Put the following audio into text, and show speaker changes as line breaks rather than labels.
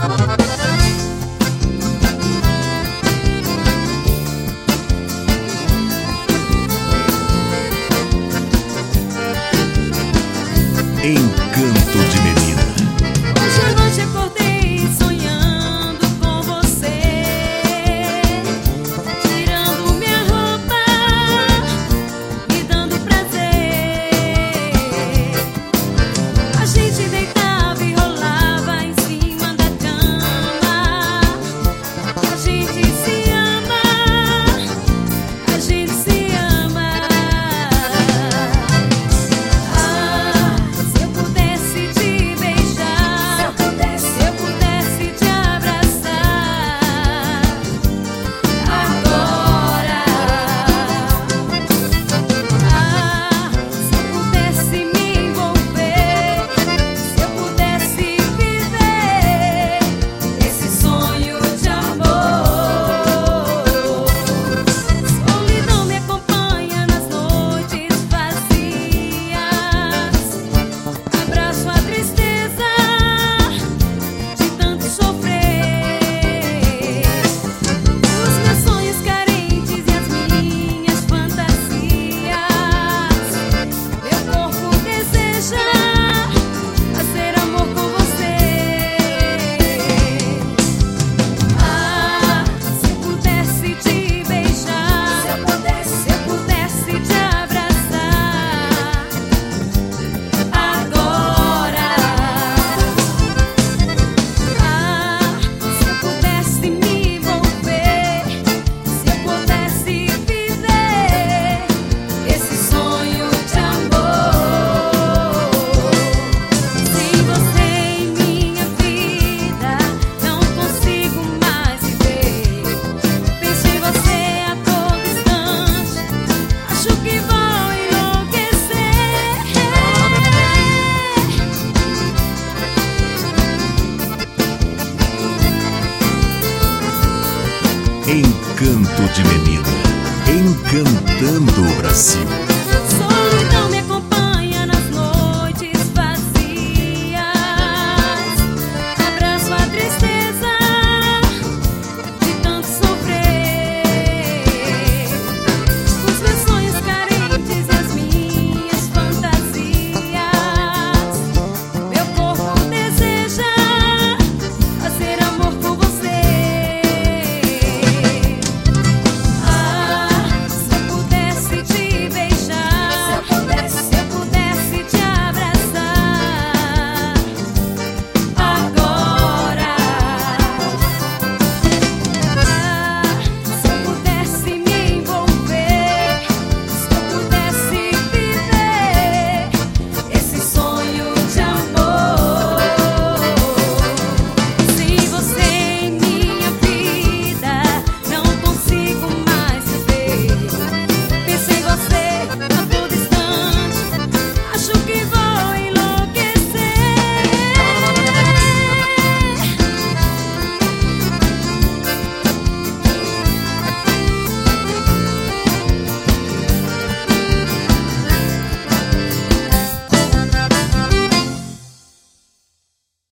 Encanto de Menina.
Hoje à noite acordei sonhando com você, tirando minha roupa, me dando prazer. A gente deitava e rolava em cima da cama. A gente se ama, a gente se ama. Se eu pudesse te beijar, se eu pudesse te abraçar agora. Se eu pudesse me envolver, se eu pudesse viver esse sonho de amor. Solidão me acompanha nas noites vazias. Abraço a tristeza de tanto sofrer. Os meus sonhos carentes e as minhas fantasias. Meu corpo deseja fazer amor com você. Se eu pudesse te beijar, se eu pudesse te abraçar agora. Se eu pudesse me envolver, se eu pudesse viver esse sonho de amor. Sem você em minha vida, não consigo mais viver. Penso em você a todo instante, acho que vou enlouquecer.
Encanto de Menina. Encantando o Brasil.